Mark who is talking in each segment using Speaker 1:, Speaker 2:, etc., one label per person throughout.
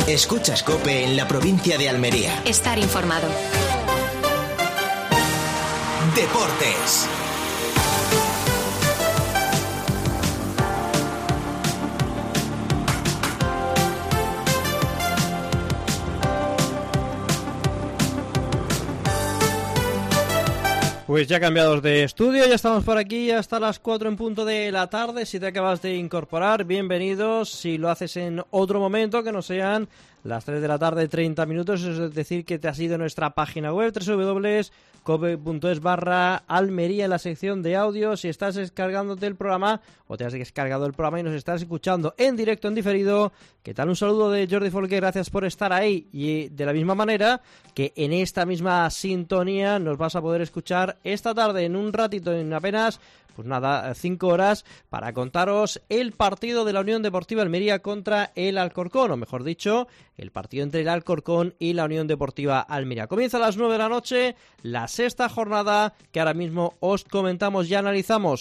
Speaker 1: Escuchas COPE en la provincia de Almería.
Speaker 2: Estar informado.
Speaker 1: Deportes.
Speaker 3: Pues ya cambiados de estudio, ya estamos por aquí hasta las 4 en punto de la tarde. Si te acabas de incorporar, bienvenidos. Si lo haces en otro momento, que no sean las 3 de la tarde, 30 minutos, es decir, que te has ido a nuestra página web, www.cope.es/Almería, en la sección de audio. Si estás descargándote el programa o te has descargado el programa y nos estás escuchando en directo, en diferido, ¿qué tal? Un saludo de Jordi Folqué, gracias por estar ahí. Y de la misma manera que en esta misma sintonía nos vas a poder escuchar esta tarde, en un ratito, en apenas, pues nada, 5 horas, para contaros el partido de la Unión Deportiva Almería contra el Alcorcón, o mejor dicho, el partido entre el Alcorcón y la Unión Deportiva Almería. Comienza a las 9 de la noche, la sexta jornada que ahora mismo os comentamos y analizamos.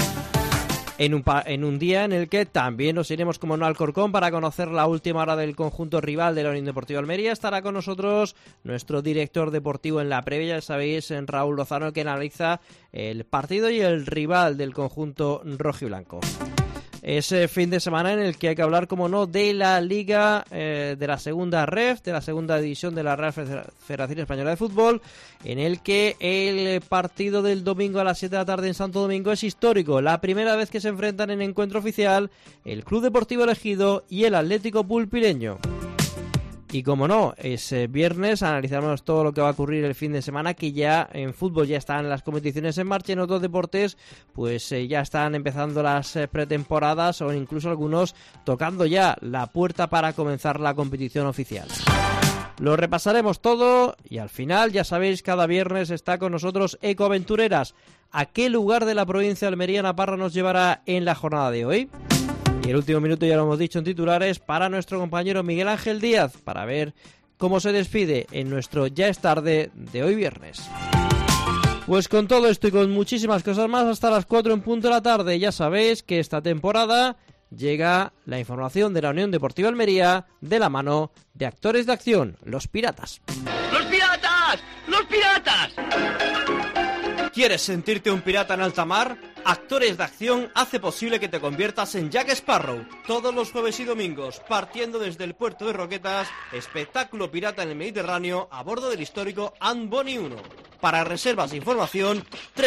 Speaker 3: En un día en el que también nos iremos como no al Alcorcón para conocer la última hora del conjunto rival de la Unión Deportiva Almería. Estará con nosotros nuestro director deportivo en la previa, ya sabéis, en Raúl Lozano, que analiza el partido y el rival del conjunto rojiblanco. Ese fin de semana en el que hay que hablar, como no, de la Liga, de la segunda REF, de la segunda división de la Real Federación Española de Fútbol, en el que el partido del domingo a las 7 de la tarde en Santo Domingo es histórico. La primera vez que se enfrentan en encuentro oficial el Club Deportivo El Ejido y el Atlético Pulpireño. Y como no, ese viernes analizaremos todo lo que va a ocurrir el fin de semana, que ya en fútbol ya están las competiciones en marcha, en otros deportes pues ya están empezando las pretemporadas o incluso algunos tocando ya la puerta para comenzar la competición oficial. Lo repasaremos todo y al final, ya sabéis, cada viernes está con nosotros Ecoaventureras. ¿A qué lugar de la provincia de Almería Naparra nos llevará en la jornada de hoy? Y el último minuto, ya lo hemos dicho en titulares, para nuestro compañero Miguel Ángel Díaz, para ver cómo se despide en nuestro Ya es tarde de hoy viernes. Pues con todo esto y con muchísimas cosas más, hasta las 4 en punto de la tarde. Ya sabéis que esta temporada llega la información de la Unión Deportiva Almería de la mano de Actores de Acción, Los Piratas.
Speaker 4: ¡Los Piratas! ¡Los Piratas!
Speaker 3: ¿Quieres sentirte un pirata en alta mar? Actores de Acción hace posible que te conviertas en Jack Sparrow. Todos los jueves y domingos, partiendo desde el puerto de Roquetas, espectáculo pirata en el Mediterráneo a bordo del histórico Anne Bonny 1. Para reservas e información,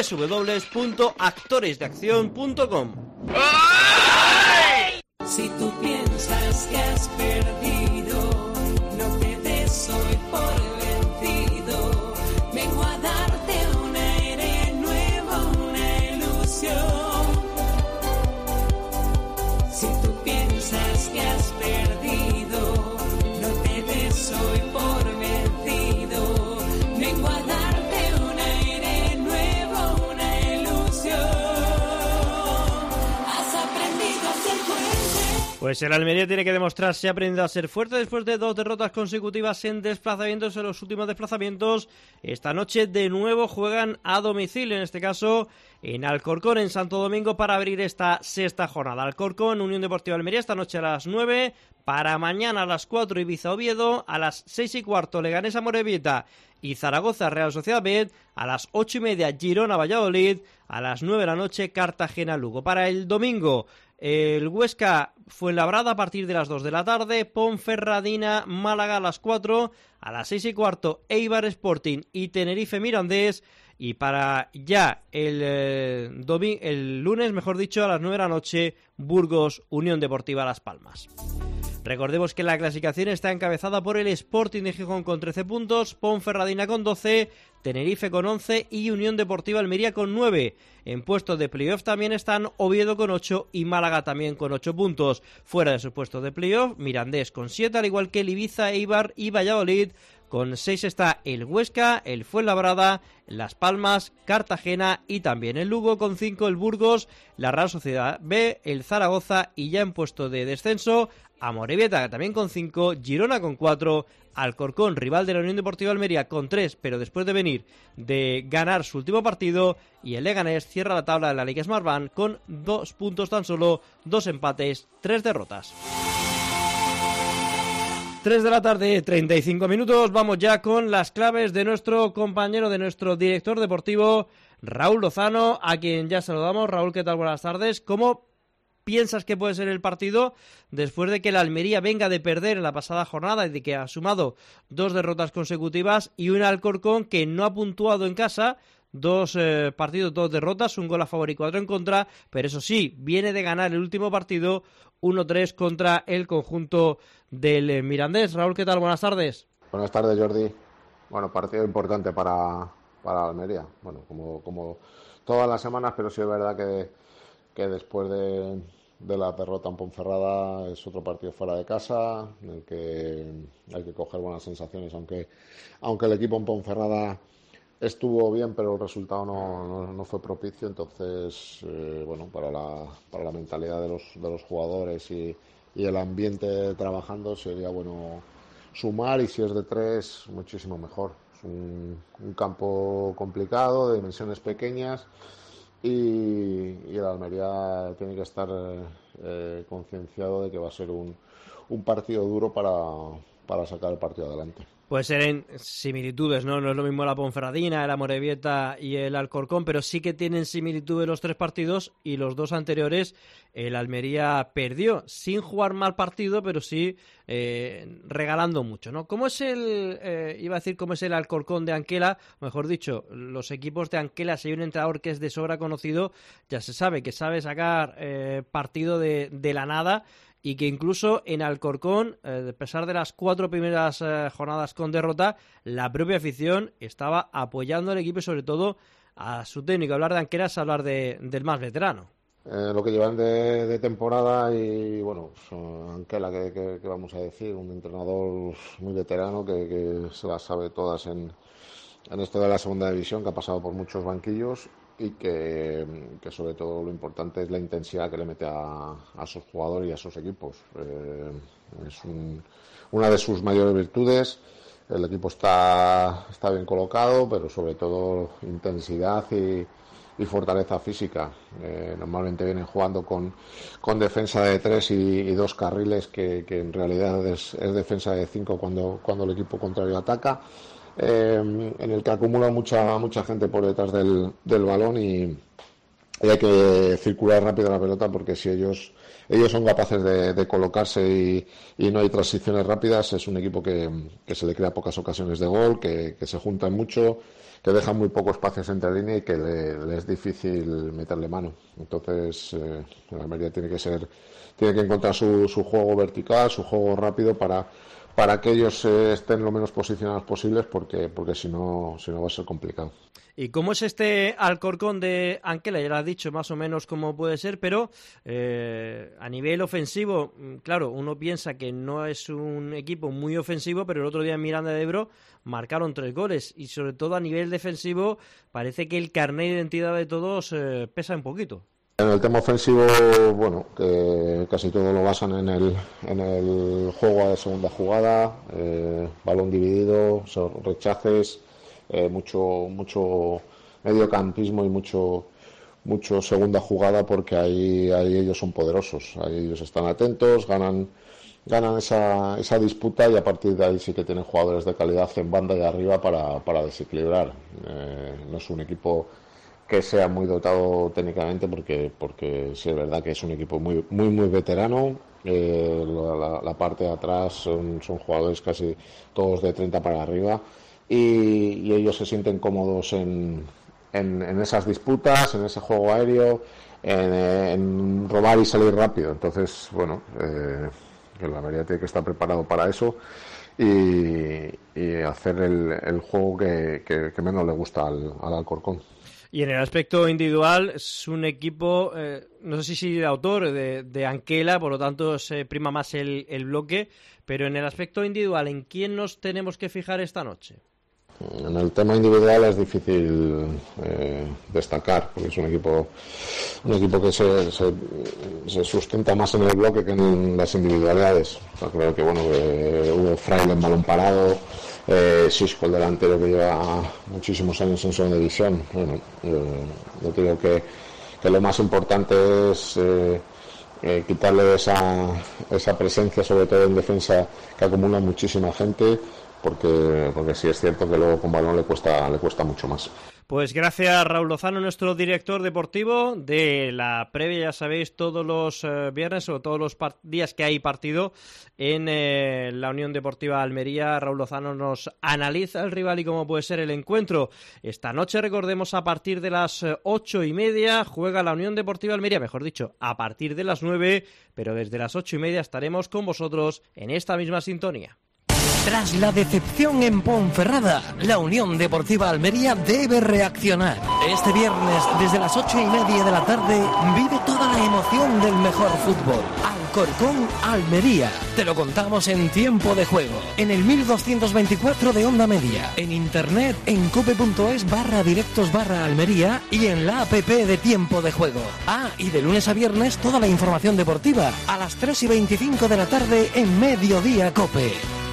Speaker 3: www.actoresdeaccion.com.
Speaker 5: Si tú piensas que has perdido, no te des hoy por vencido. Vengo a darte un aire nuevo, una ilusión. Si tú piensas que has perdido, no te des hoy por vencido. Vengo a darte un aire nuevo, una ilusión. Has aprendido a ser fuerte.
Speaker 3: Pues el Almería tiene que demostrar si ha aprendido a ser fuerte después de 2 derrotas consecutivas en desplazamientos. En los últimos desplazamientos, esta noche de nuevo juegan a domicilio, en este caso en Alcorcón, en Santo Domingo, para abrir esta sexta jornada. Alcorcón, Unión Deportiva Almería, esta noche a las 9, para mañana a las 4 Ibiza Oviedo, a las 6:15 Leganés Amorebieta y Zaragoza Real Sociedad B, a las 8:30 Girona Valladolid, a las 9 de la noche Cartagena Lugo. Para el domingo, el Huesca Fuenlabrada a partir de las 2 de la tarde, Ponferradina Málaga a las 4, a las 6:15 Eibar Sporting y Tenerife Mirandés, y para ya el lunes, mejor dicho, a las 9 de la noche Burgos Unión Deportiva Las Palmas. Recordemos que la clasificación está encabezada por el Sporting de Gijón con 13 puntos, Ponferradina con 12, Tenerife con 11 y Unión Deportiva Almería con 9. En puestos de playoff también están Oviedo con 8 y Málaga también con 8 puntos. Fuera de sus puestos de playoff, Mirandés con 7, al igual que el Ibiza, Eibar y Valladolid. Con 6 está el Huesca, el Fuenlabrada, Las Palmas, Cartagena y también el Lugo. Con 5 el Burgos, la Real Sociedad B, el Zaragoza y ya en puesto de descenso Amorebieta también con 5, Girona con 4, Alcorcón, rival de la Unión Deportiva Almería, con 3, pero después de venir de ganar su último partido, y el Leganés cierra la tabla de la Liga Smartbank con 2 puntos tan solo, 2 empates, 3 derrotas. 3 de la tarde, 35 minutos. Vamos ya con las claves de nuestro compañero, de nuestro director deportivo, Raúl Lozano, a quien ya saludamos. Raúl, ¿qué tal? Buenas tardes. ¿Cómo piensas que puede ser el partido después de que la Almería venga de perder en la pasada jornada y de que ha sumado 2 derrotas consecutivas y un Alcorcón que no ha puntuado en casa? 2 partidos, 2 derrotas, un gol a favor y 4 en contra, pero eso sí, viene de ganar el último partido 1-3 contra el conjunto del Mirandés. Raúl, ¿qué tal? Buenas tardes.
Speaker 2: Buenas tardes, Jordi. Bueno, partido importante para Almería. Bueno, como todas las semanas, pero sí es verdad que después de la derrota en Ponferrada es otro partido fuera de casa, en el que hay que coger buenas sensaciones, aunque el equipo en Ponferrada estuvo bien, pero el resultado no fue propicio. Entonces, bueno, para la mentalidad de los jugadores y el ambiente trabajando, sería bueno sumar, y si es de 3, muchísimo mejor. Es un campo complicado, de dimensiones pequeñas, y el Almería tiene que estar concienciado de que va a ser un partido duro para sacar el partido adelante.
Speaker 3: Puede ser en similitudes, ¿no? No es lo mismo la Ponferradina, el Amorebieta y el Alcorcón, pero sí que tienen similitudes los 3 partidos, y los 2 anteriores el Almería perdió, sin jugar mal partido, pero sí regalando mucho, ¿no? ¿Cómo es cómo es el Alcorcón de Anquela? Mejor dicho, los equipos de Anquela, si hay un entrenador que es de sobra conocido, ya se sabe que sabe sacar partido de la nada, y que incluso en Alcorcón, a pesar de las 4 primeras jornadas con derrota, la propia afición estaba apoyando al equipo y sobre todo a su técnico. Hablar de Anquela es hablar del más veterano.
Speaker 2: Lo que llevan de temporada, y bueno, Anquela, que vamos a decir, un entrenador muy veterano que se las sabe todas en esto de la segunda división, que ha pasado por muchos banquillos, y que sobre todo lo importante es la intensidad que le mete a sus jugadores y a sus equipos. Es una de sus mayores virtudes. El equipo está bien colocado, pero sobre todo intensidad y fortaleza física. Normalmente vienen jugando con defensa de 3 y 2 carriles, que en realidad es defensa de 5 cuando el equipo contrario ataca. En el que acumula mucha gente por detrás del balón, y hay que circular rápido la pelota, porque si ellos son capaces de colocarse y no hay transiciones rápidas, es un equipo que se le crea pocas ocasiones de gol, que se juntan mucho, que dejan muy poco espacios entre línea y que le es difícil meterle mano. Entonces, la Almería tiene que encontrar su juego vertical, su juego rápido para que ellos estén lo menos posicionados posibles, porque si no va a ser complicado.
Speaker 3: ¿Y cómo es este Alcorcón de Anquela? Ya lo has dicho más o menos cómo puede ser, pero a nivel ofensivo, claro, uno piensa que no es un equipo muy ofensivo, pero el otro día en Miranda de Ebro marcaron 3 goles, y sobre todo a nivel defensivo parece que el carnet de identidad de todos pesa un poquito.
Speaker 2: En el tema ofensivo, bueno, que casi todo lo basan en el juego de segunda jugada, balón dividido, rechaces, mucho mediocampismo y mucho segunda jugada, porque ahí ellos son poderosos, ahí ellos están atentos, ganan esa disputa, y a partir de ahí sí que tienen jugadores de calidad en banda y arriba para desequilibrar. No es un equipo que sea muy dotado técnicamente, porque sí es verdad que es un equipo muy veterano. La parte de atrás son jugadores casi todos de 30 para arriba, y ellos se sienten cómodos en esas disputas, en ese juego aéreo, en robar y salir rápido. Entonces, bueno, el Almería tiene que estar preparado para eso y hacer el juego que menos le gusta al Alcorcón.
Speaker 3: Y en el aspecto individual es un equipo, no sé si de autor, de Anquela, por lo tanto se prima más el bloque, pero en el aspecto individual, ¿en quién nos tenemos que fijar esta noche?
Speaker 2: En el tema individual es difícil destacar, porque es un equipo que se sustenta más en el bloque que en las individualidades. O sea, creo que hubo Fraile en balón parado, Xisco, el delantero, que lleva muchísimos años en segunda división. Bueno, yo creo que lo más importante es quitarle esa presencia, sobre todo en defensa, que acumula muchísima gente, porque sí es cierto que luego con balón le cuesta mucho más.
Speaker 3: Pues gracias, Raúl Lozano, nuestro director deportivo de la previa, ya sabéis, todos los viernes o todos los días que hay partido en la Unión Deportiva Almería. Raúl Lozano nos analiza el rival y cómo puede ser el encuentro. Esta noche, recordemos, a partir de las 8:30 juega la Unión Deportiva Almería, mejor dicho, a partir de las 9, pero desde las 8:30 estaremos con vosotros en esta misma sintonía.
Speaker 6: Tras la decepción en Ponferrada, la Unión Deportiva Almería debe reaccionar. Este viernes, desde las 8:30 de la tarde, vive toda la emoción del mejor fútbol. Alcorcón, Almería. Te lo contamos en Tiempo de Juego, en el 1224 de Onda Media, en internet, en cope.es/directos/Almería y en la app de Tiempo de Juego. Y de lunes a viernes, toda la información deportiva, a las 3:25 de la tarde en Mediodía Cope.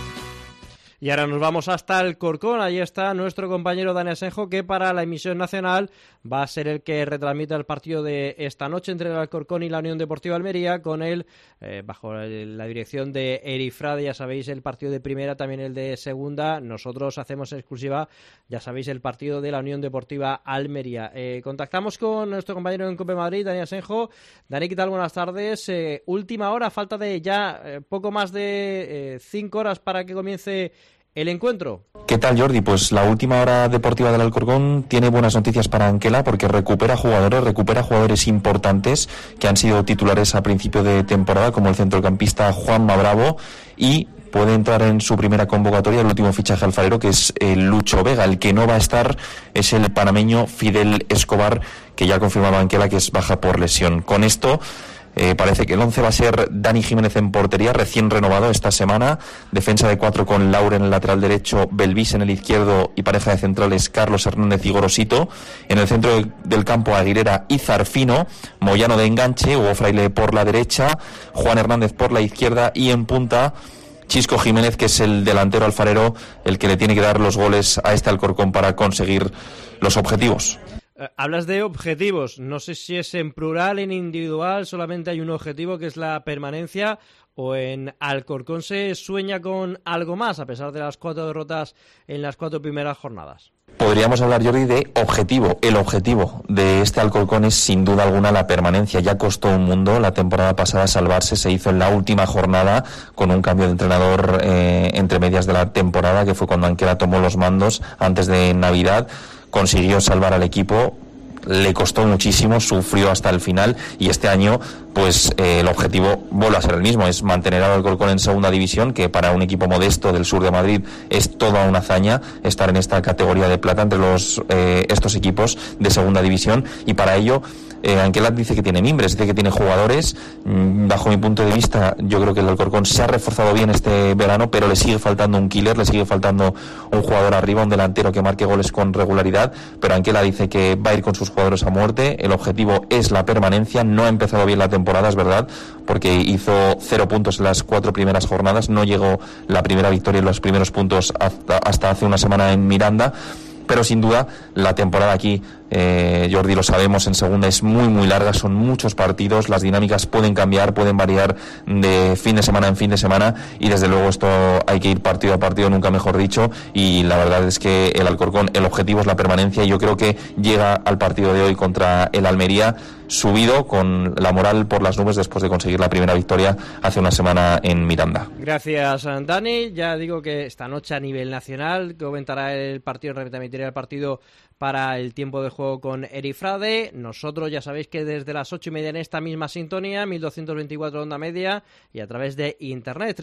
Speaker 3: Y ahora nos vamos hasta Alcorcón. Allí está nuestro compañero Dani Asenjo, que para la emisión nacional va a ser el que retransmita el partido de esta noche entre el Alcorcón y la Unión Deportiva Almería, con él bajo la dirección de Eri Frade. Ya sabéis, el partido de primera, también el de segunda. Nosotros hacemos en exclusiva, ya sabéis, el partido de la Unión Deportiva Almería. Contactamos con nuestro compañero en Cope Madrid, Dani Asenjo. Dani, ¿qué tal? Buenas tardes. Última hora, falta de ya poco más de 5 horas para que comience el encuentro.
Speaker 7: ¿Qué tal, Jordi? Pues la última hora deportiva del Alcorcón tiene buenas noticias para Anquela, porque recupera jugadores importantes que han sido titulares a principio de temporada, como el centrocampista Juanma Bravo, y puede entrar en su primera convocatoria el último fichaje alfarero, que es el Lucho Vega. El que no va a estar es el panameño Fidel Escobar, que ya ha confirmado Anquela que es baja por lesión. Con esto parece que el 11 va a ser Dani Jiménez en portería, recién renovado esta semana. Defensa de 4 con Laura en el lateral derecho, Belvis en el izquierdo y pareja de centrales Carlos Hernández y Gorosito. En el centro del campo, Aguilera y Zarfino. Moyano de enganche, Hugo Fraile por la derecha, Juan Hernández por la izquierda y en punta Chisco Jiménez, que es el delantero alfarero, el que le tiene que dar los goles a este Alcorcón para conseguir los objetivos.
Speaker 3: Hablas de objetivos, no sé si es en plural, en individual, solamente hay un objetivo que es la permanencia, o en Alcorcón se sueña con algo más a pesar de las 4 derrotas en las 4 primeras jornadas.
Speaker 7: Podríamos hablar, Jordi, de objetivo. El objetivo de este Alcorcón es sin duda alguna la permanencia. Ya costó un mundo la temporada pasada salvarse, se hizo en la última jornada con un cambio de entrenador entre medias de la temporada, que fue cuando Anquela tomó los mandos antes de Navidad. Consiguió salvar al equipo, le costó muchísimo, sufrió hasta el final, y este año pues el objetivo vuelve a ser el mismo, es mantener al Alcorcón en segunda división, que para un equipo modesto del sur de Madrid es toda una hazaña estar en esta categoría de plata entre estos equipos de segunda división, y para ello Anquela dice que tiene mimbres, dice que tiene jugadores. Bajo mi punto de vista, yo creo que el Alcorcón se ha reforzado bien este verano, pero le sigue faltando un killer, le sigue faltando un jugador arriba, un delantero que marque goles con regularidad, pero Anquela dice que va a ir con sus jugadores a muerte. El objetivo es la permanencia. No ha empezado bien la temporada, es verdad, porque hizo 0 puntos en las 4 primeras jornadas, no llegó la primera victoria y los primeros puntos hasta hace una semana en Miranda, pero sin duda la temporada aquí, Jordi, lo sabemos, en segunda es muy muy larga, son muchos partidos, las dinámicas pueden cambiar, pueden variar de fin de semana en fin de semana, y desde luego esto hay que ir partido a partido, nunca mejor dicho, y la verdad es que el Alcorcón, el objetivo es la permanencia, y yo creo que llega al partido de hoy contra el Almería subido, con la moral por las nubes, después de conseguir la primera victoria hace una semana en Miranda.
Speaker 3: Gracias, Dani. Ya digo que esta noche a nivel nacional comentará el partido, retransmitirá el partido para el tiempo de juego con Eri Frade. Nosotros ya sabéis que desde las 8:30 en esta misma sintonía, 1224 onda media, y a través de internet,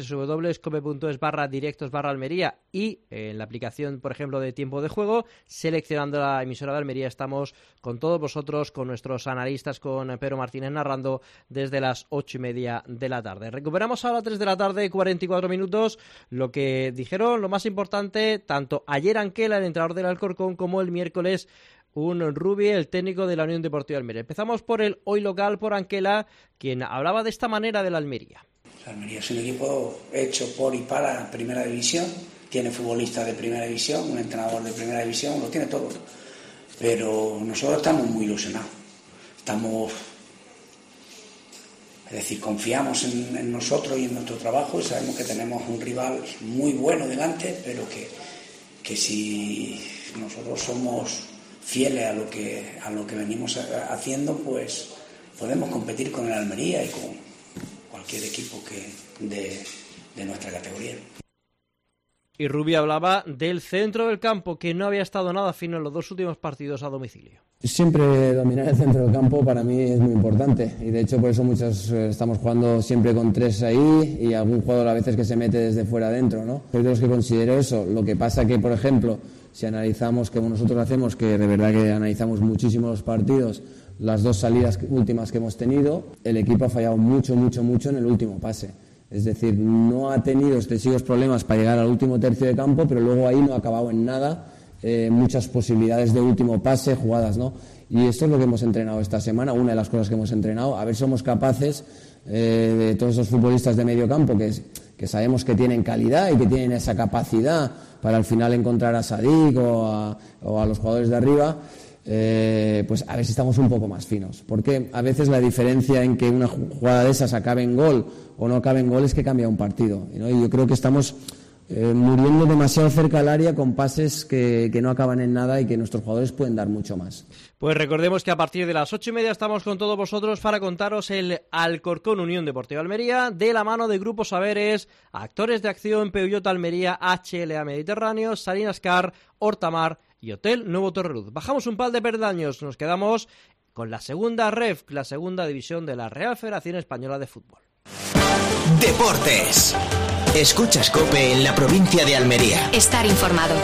Speaker 3: www.cope.es/directos/Almería, y en la aplicación, por ejemplo, de tiempo de juego, seleccionando la emisora de Almería, estamos con todos vosotros, con nuestros analistas, con Pedro Martínez narrando desde las 8:30 de la tarde. Recuperamos ahora 3 de la tarde, 44 minutos, lo que dijeron, lo más importante, tanto ayer Anquela, el entrenador del Alcorcón, como el miércoles un Rubi, el técnico de la Unión Deportiva Almería. Empezamos por el hoy local, por Anquela, quien hablaba de esta manera de la Almería.
Speaker 8: La Almería es un equipo hecho por y para Primera División, tiene futbolistas de Primera División, un entrenador de Primera División, lo tiene todo. Pero nosotros estamos muy ilusionados. Es decir, confiamos en nosotros y en nuestro trabajo y sabemos que tenemos un rival muy bueno delante, pero que si nosotros somos fieles a lo que venimos haciendo, pues podemos competir con el Almería y con cualquier equipo de nuestra categoría.
Speaker 3: Y Rubio hablaba del centro del campo, que no había estado nada fino en los 2 últimos partidos a domicilio.
Speaker 9: Siempre dominar el centro del campo para mí es muy importante y de hecho por eso muchos estamos jugando siempre con 3 ahí y algún jugador a veces que se mete desde fuera adentro, ¿no? Soy de los que considero eso. Lo que pasa que, por ejemplo, si analizamos, como nosotros hacemos, que de verdad que analizamos muchísimo los partidos, las 2 salidas últimas que hemos tenido, el equipo ha fallado mucho en el último pase. Es decir, no ha tenido excesivos problemas para llegar al último tercio de campo, pero luego ahí no ha acabado en nada. Muchas posibilidades de último pase, jugadas, ¿no? Y esto es lo que hemos entrenado esta semana, una de las cosas que hemos entrenado, a ver si somos capaces de todos esos futbolistas de medio campo que sabemos que tienen calidad y que tienen esa capacidad para al final encontrar a Sadik o a los jugadores de arriba, pues a ver si estamos un poco más finos, porque a veces la diferencia en que una jugada de esas acabe en gol o no acabe en gol es que cambia un partido, ¿no? Y yo creo que estamos muriendo demasiado cerca del área con pases que no acaban en nada y que nuestros jugadores pueden dar mucho más.
Speaker 3: Pues recordemos que a partir de las 8:30 estamos con todos vosotros para contaros el Alcorcón Unión Deportiva Almería, de la mano de Grupo Saberes, Actores de Acción, Peugeot Almería, HLA Mediterráneo, Salinas Car, Hortamar y Hotel Nuevo Torreluz. Bajamos un par de peldaños, nos quedamos con la segunda REF, la segunda división de la Real Federación Española de Fútbol.
Speaker 1: Deportes. Escuchas COPE en la provincia de Almería.
Speaker 10: Estar informado.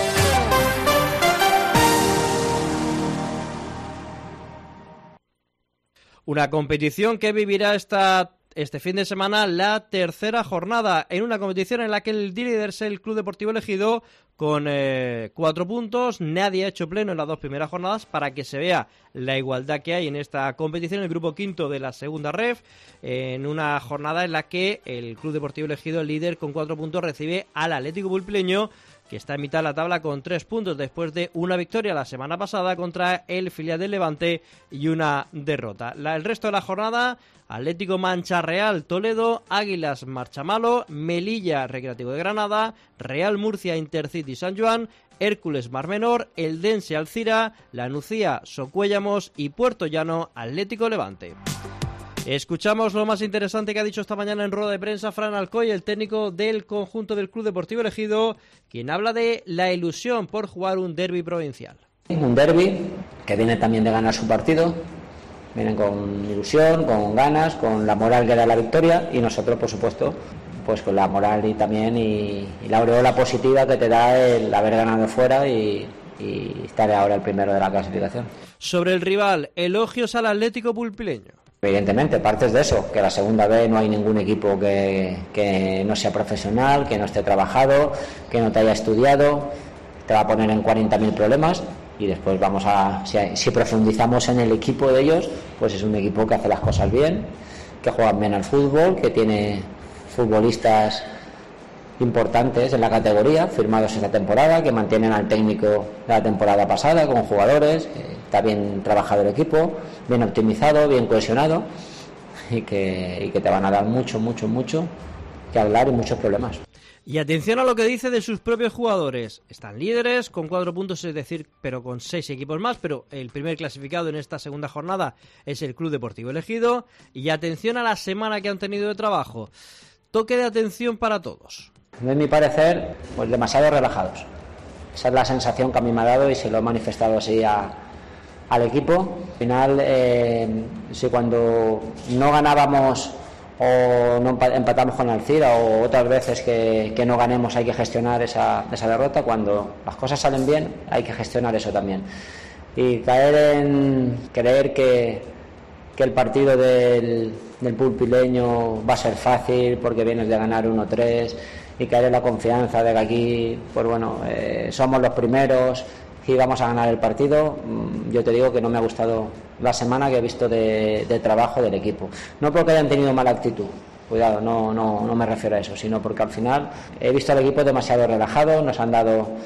Speaker 3: Una competición que vivirá este fin de semana la tercera jornada, en una competición en la que el líder es el Club Deportivo Ejido con 4 puntos. Nadie ha hecho pleno en las 2 primeras jornadas para que se vea la igualdad que hay en esta competición. El grupo quinto de la segunda REF, en una jornada en la que el Club Deportivo Ejido, el líder con 4 puntos, recibe al Atlético Pulpileño, que está en mitad de la tabla con 3 puntos después de una victoria la semana pasada contra el filial del Levante y una derrota. El resto de la jornada: Atlético Mancha Real Toledo, Águilas Marchamalo, Melilla Recreativo de Granada, Real Murcia Intercity San Juan, Hércules Mar Menor, Eldense Alcira, La Nucía Socuéllamos y Puerto Llano Atlético Levante. Escuchamos lo más interesante que ha dicho esta mañana en rueda de prensa Fran Alcoy, el técnico del conjunto del Club Deportivo Ejido, quien habla de la ilusión por jugar un derbi provincial.
Speaker 11: Un derbi que viene también de ganar su partido, vienen con ilusión, con ganas, con la moral que da la victoria, y nosotros, por supuesto, pues con la moral y también y la aureola positiva que te da el haber ganado fuera y estar ahora el primero de la clasificación.
Speaker 3: Sobre el rival, elogios al Atlético Pulpileño.
Speaker 11: Evidentemente, partes de eso, que la segunda vez no hay ningún equipo que no sea profesional, que no esté trabajado, que no te haya estudiado, te va a poner en 40.000 problemas, y después si profundizamos en el equipo de ellos, pues es un equipo que hace las cosas bien, que juega bien al fútbol, que tiene futbolistas importantes en la categoría, firmados esta temporada, que mantienen al técnico de la temporada pasada con jugadores. Está bien trabajado el equipo, bien optimizado, bien cohesionado, y que te van a dar mucho que hablar y muchos problemas.
Speaker 3: Y atención a lo que dice de sus propios jugadores. Están líderes con 4 puntos, es decir, pero con 6 equipos más, pero el primer clasificado en esta segunda jornada es el Club Deportivo Ejido. Y atención a la semana que han tenido de trabajo. Toque de atención para todos.
Speaker 11: A mi parecer, pues demasiado relajados. Esa es la sensación que a mí me ha dado y se lo he manifestado así al equipo. Al final, si cuando no ganábamos o no empatamos con Alcira, o otras veces que no ganemos, hay que gestionar esa derrota. Cuando las cosas salen bien, hay que gestionar eso también. Y caer en creer que el partido del Pulpileño va a ser fácil porque vienes de ganar 1-3, y caer en la confianza de que aquí, pues bueno, somos los primeros y vamos a ganar el partido. Yo te digo que no me ha gustado la semana que he visto de trabajo del equipo. No porque hayan tenido mala actitud, cuidado, no me refiero a eso, sino porque al final he visto al equipo demasiado relajado. Nos han dado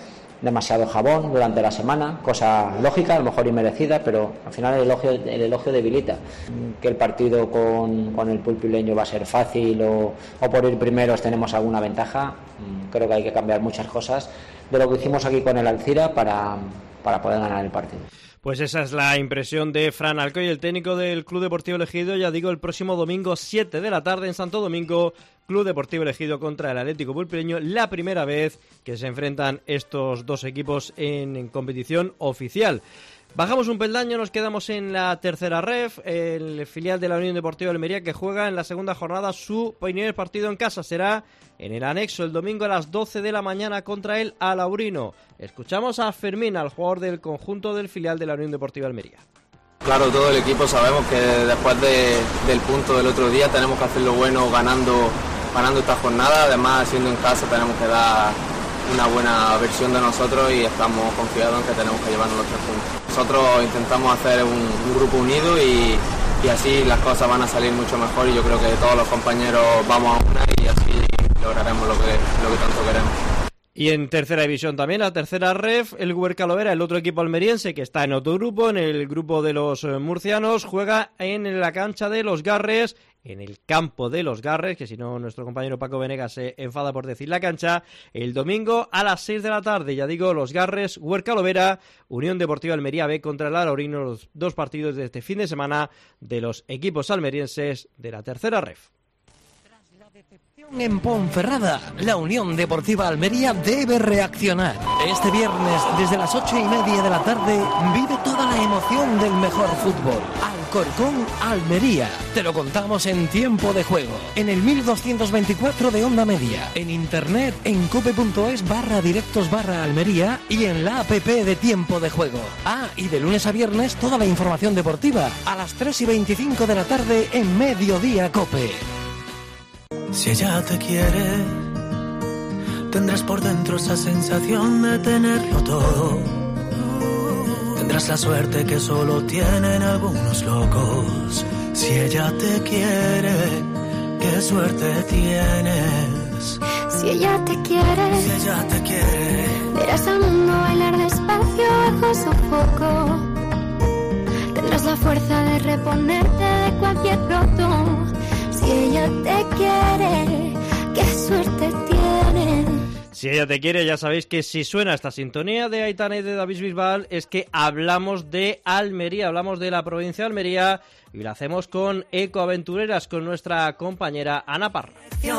Speaker 11: demasiado jabón durante la semana, cosa lógica, a lo mejor inmerecida, pero al final el elogio debilita. Que el partido con el pulpileño va a ser fácil o por ir primeros tenemos alguna ventaja, creo que hay que cambiar muchas cosas de lo que hicimos aquí con el Alcira para poder ganar el partido.
Speaker 3: Pues esa es la impresión de Fran Alcoy, el técnico del Club Deportivo Ejido. Ya digo, el próximo domingo 7 de la tarde en Santo Domingo, Club Deportivo Ejido contra el Atlético Pulpileño, la primera vez que se enfrentan estos dos equipos en competición oficial. Bajamos un peldaño, nos quedamos en la tercera ref, el filial de la Unión Deportiva Almería, que juega en la segunda jornada su primer partido en casa. Será en el anexo el domingo a las 12 de la mañana contra el Alaurino. Escuchamos a Fermín, al jugador del conjunto del filial de la Unión Deportiva Almería.
Speaker 10: Claro, todo el equipo sabemos que después del punto del otro día tenemos que hacer lo bueno ganando esta jornada. Además, siendo en casa tenemos que dar una buena versión de nosotros y estamos confiados en que tenemos que llevarnos los 3 puntos. Nosotros intentamos hacer un grupo unido y así las cosas van a salir mucho mejor, y yo creo que todos los compañeros vamos a una y así lograremos lo que tanto queremos.
Speaker 3: Y en tercera división también, la tercera ref, el Huercalovera, el otro equipo almeriense que está en otro grupo, en el grupo de los murcianos, juega en la cancha de Los Garres, en el campo de Los Garres, que si no nuestro compañero Paco Venegas se enfada por decir la cancha, el domingo a las 6 de la tarde. Ya digo, Los Garres, Huercalovera, Unión Deportiva Almería B contra el Alaurino, los 2 partidos de este fin de semana de los equipos almerienses de la tercera ref.
Speaker 6: En Ponferrada, la Unión Deportiva Almería debe reaccionar. Este viernes, desde las 8:30 de la tarde, vive toda la emoción del mejor fútbol. Alcorcón, Almería. Te lo contamos en tiempo de juego. En el 1224 de onda media. En internet, en cope.es/directos/Almería y en la app de tiempo de juego. Y de lunes a viernes, toda la información deportiva. A las 3:25 de la tarde en Mediodía Cope.
Speaker 12: Si ella te quiere, tendrás por dentro esa sensación de tenerlo todo. Tendrás la suerte que solo tienen algunos locos. Si ella te quiere, qué suerte tienes.
Speaker 13: Si ella te quiere, verás al mundo bailar despacio bajo su foco. Tendrás la fuerza de reponerte de cualquier roto. Si ella te quiere, qué suerte tienes.
Speaker 3: Si ella te quiere, ya sabéis que si suena esta sintonía de Aitana y de David Bisbal es que hablamos de Almería, hablamos de la provincia de Almería y lo hacemos con Ecoaventureras, con nuestra compañera Ana Parra.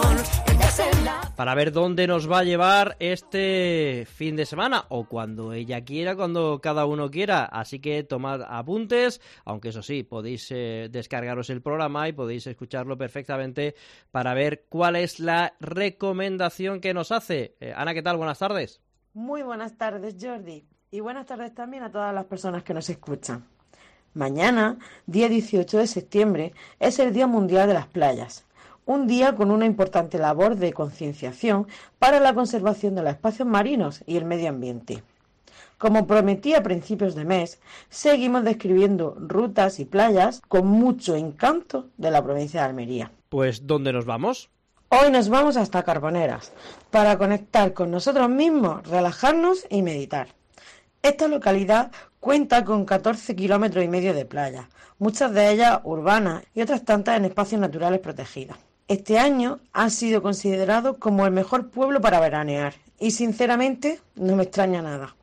Speaker 3: Para ver dónde nos va a llevar este fin de semana o cuando ella quiera, cuando cada uno quiera. Así que tomad apuntes, aunque eso sí, podéis descargaros el programa y podéis escucharlo perfectamente para ver cuál es la recomendación que nos hace. Ana, ¿qué tal? Buenas tardes.
Speaker 14: Muy buenas tardes, Jordi. Y buenas tardes también a todas las personas que nos escuchan. Mañana, día 18 de septiembre, es el Día Mundial de las Playas. Un día con una importante labor de concienciación para la conservación de los espacios marinos y el medio ambiente. Como prometí a principios de mes, seguimos describiendo rutas y playas con mucho encanto de la provincia de Almería.
Speaker 3: Pues, ¿dónde nos vamos?
Speaker 14: Hoy nos vamos hasta Carboneras, para conectar con nosotros mismos, relajarnos y meditar. Esta localidad cuenta con 14 kilómetros y medio de playa, muchas de ellas urbanas y otras tantas en espacios naturales protegidos. Este año han sido considerados como el mejor pueblo para veranear y sinceramente no me extraña nada.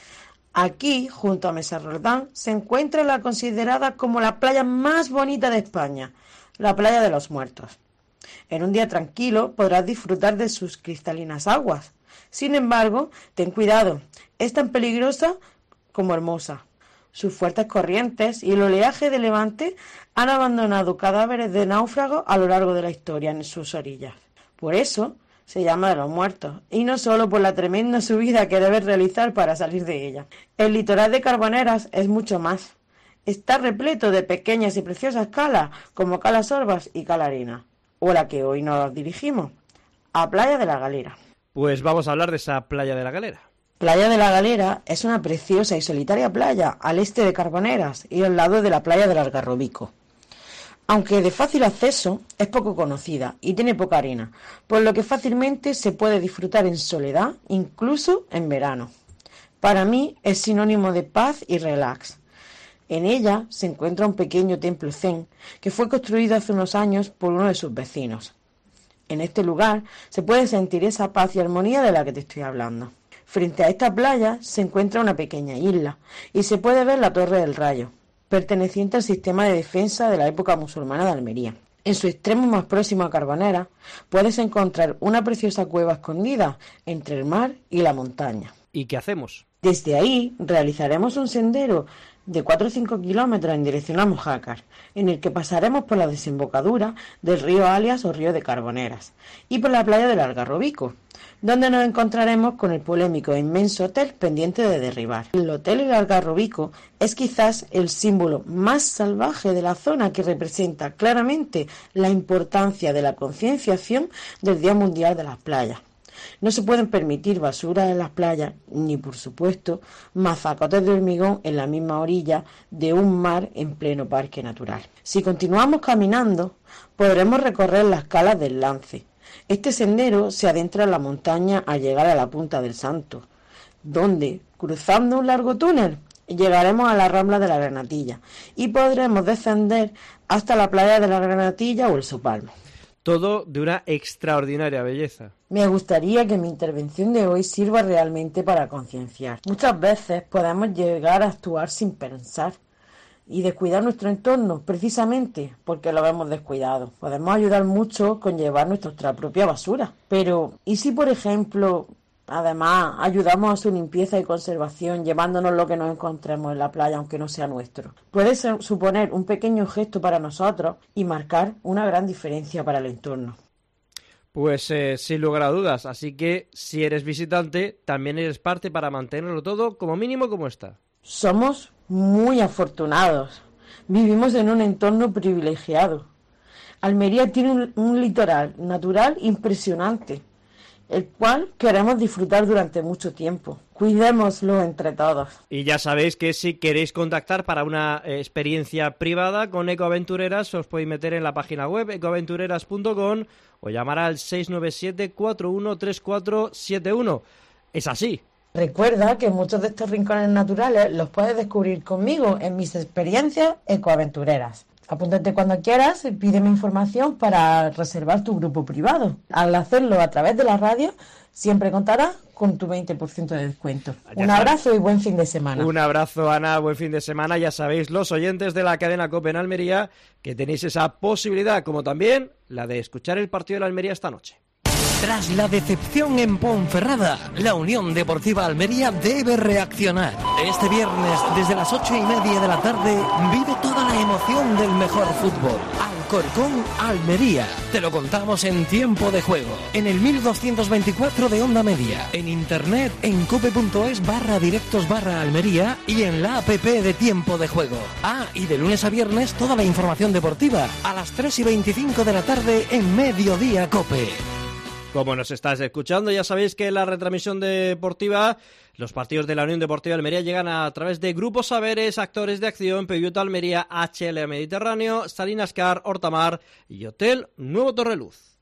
Speaker 14: Aquí, junto a Mesa Roldán, se encuentra la considerada como la playa más bonita de España, la Playa de los Muertos. En un día tranquilo podrás disfrutar de sus cristalinas aguas. Sin embargo, ten cuidado, es tan peligrosa como hermosa. Sus fuertes corrientes y el oleaje de levante han abandonado cadáveres de náufragos a lo largo de la historia en sus orillas. Por eso se llama de los muertos, y no solo por la tremenda subida que debes realizar para salir de ella. El litoral de Carboneras es mucho más. Está repleto de pequeñas y preciosas calas, como Cala Sorbas y Cala Arena, o la que hoy nos dirigimos, a Playa de la Galera.
Speaker 3: Pues vamos a hablar de esa Playa de la Galera.
Speaker 14: Playa de la Galera es una preciosa y solitaria playa al este de Carboneras y al lado de la playa del Algarrobico. Aunque de fácil acceso, es poco conocida y tiene poca arena, por lo que fácilmente se puede disfrutar en soledad, incluso en verano. Para mí es sinónimo de paz y relax. En ella se encuentra un pequeño templo zen que fue construido hace unos años por uno de sus vecinos. En este lugar se puede sentir esa paz y armonía de la que te estoy hablando. Frente a esta playa se encuentra una pequeña isla y se puede ver la Torre del Rayo, perteneciente al sistema de defensa de la época musulmana de Almería. En su extremo más próximo a Carbonera puedes encontrar una preciosa cueva escondida entre el mar y la montaña.
Speaker 3: ¿Y qué hacemos?
Speaker 14: Desde ahí realizaremos un sendero de 4 o 5 kilómetros en dirección a Mojácar, en el que pasaremos por la desembocadura del río Alias o río de Carboneras y por la playa del Algarrobico, donde nos encontraremos con el polémico e inmenso hotel pendiente de derribar. El hotel El Algarrobico es quizás el símbolo más salvaje de la zona, que representa claramente la importancia de la concienciación del Día Mundial de las Playas. No se pueden permitir basura en las playas, ni por supuesto mazacotes de hormigón en la misma orilla de un mar en pleno parque natural. Si continuamos caminando, podremos recorrer las calas del Lance. Este sendero se adentra en la montaña al llegar a la Punta del Santo, donde, cruzando un largo túnel, llegaremos a la Rambla de la Granatilla y podremos descender hasta la playa de la Granatilla o el Sopalmo.
Speaker 3: Todo de una extraordinaria belleza.
Speaker 14: Me gustaría que mi intervención de hoy sirva realmente para concienciar. Muchas veces podemos llegar a actuar sin pensar y descuidar nuestro entorno, precisamente porque lo hemos descuidado. Podemos ayudar mucho con llevar nuestra propia basura. Pero, ¿y si, por ejemplo, además ayudamos a su limpieza y conservación llevándonos lo que nos encontremos en la playa, aunque no sea nuestro? Puede suponer un pequeño gesto para nosotros y marcar una gran diferencia para el entorno.
Speaker 3: Pues sin lugar a dudas, así que si eres visitante, también eres parte para mantenerlo todo como mínimo como está.
Speaker 14: Somos muy afortunados, vivimos en un entorno privilegiado. Almería tiene un litoral natural impresionante, el cual queremos disfrutar durante mucho tiempo. Cuidémoslo entre todos.
Speaker 3: Y ya sabéis que si queréis contactar para una experiencia privada con Ecoaventureras, os podéis meter en la página web ecoaventureras.com o llamar al 697-413471. Es así.
Speaker 14: Recuerda que muchos de estos rincones naturales los puedes descubrir conmigo en mis experiencias ecoaventureras. Apúntate cuando quieras y pídeme información para reservar tu grupo privado. Al hacerlo a través de la radio, siempre contarás con tu 20% de descuento. Un abrazo y buen fin de semana.
Speaker 3: Un abrazo, Ana, buen fin de semana. Ya sabéis, los oyentes de la cadena COPE en Almería, que tenéis esa posibilidad, como también la de escuchar el partido de la Almería esta noche.
Speaker 6: Tras la decepción en Ponferrada, la Unión Deportiva Almería debe reaccionar. Este viernes, desde las 8:30 de la tarde, vive toda la emoción del mejor fútbol. Alcorcón, Almería. Te lo contamos en Tiempo de Juego, en el 1224 de onda media, en internet, en cope.es/directos/Almería y en la app de Tiempo de Juego. Ah, y de lunes a viernes toda la información deportiva, a las 3:25 de la tarde en Mediodía Cope.
Speaker 3: Como nos estás escuchando, ya sabéis que la retransmisión deportiva, los partidos de la Unión Deportiva Almería llegan a través de Grupo Saberes, Actores de Acción, Peugeot Almería, HL Mediterráneo, Salinas Car, Hortamar y Hotel Nuevo Torreluz.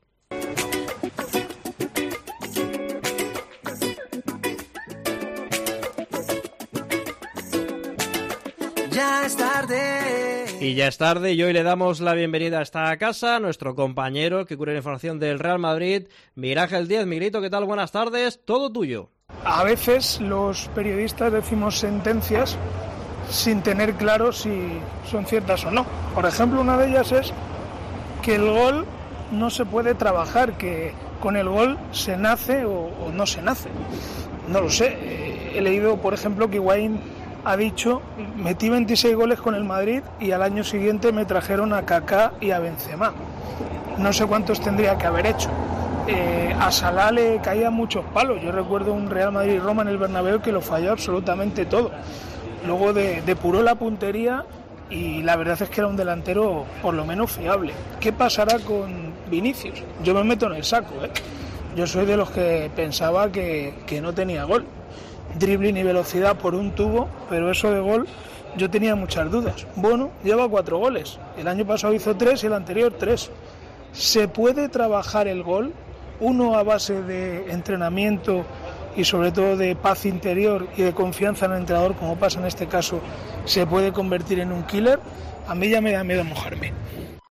Speaker 12: Ya es tarde.
Speaker 3: Y ya es tarde y hoy le damos la bienvenida a esta casa a nuestro compañero que cubre la información del Real Madrid, Miguel Ángel Díaz. Miguelito, ¿qué tal? Buenas tardes, todo tuyo.
Speaker 15: A veces los periodistas decimos sentencias sin tener claro si son ciertas o no. Por ejemplo, una de ellas es que el gol no se puede trabajar, que con el gol se nace o no se nace. No lo sé. He leído, por ejemplo, que Higuaín ha dicho: metí 26 goles con el Madrid y al año siguiente me trajeron a Kaká y a Benzema. No sé cuántos tendría que haber hecho. A Salah le caían muchos palos. Yo recuerdo un Real Madrid-Roma en el Bernabéu que lo falló absolutamente todo. Luego depuró la puntería y la verdad es que era un delantero por lo menos fiable. ¿Qué pasará con Vinicius? Yo me meto en el saco, Yo soy de los que pensaba que no tenía gol. Dribbling y velocidad por un tubo, pero eso de gol yo tenía muchas dudas. Bueno, lleva 4 goles. El año pasado hizo 3 y el anterior 3. ¿Se puede trabajar el gol? Uno a base de entrenamiento y sobre todo de paz interior y de confianza en el entrenador, como pasa en este caso, se puede convertir en un killer, a mí ya me da miedo mojarme.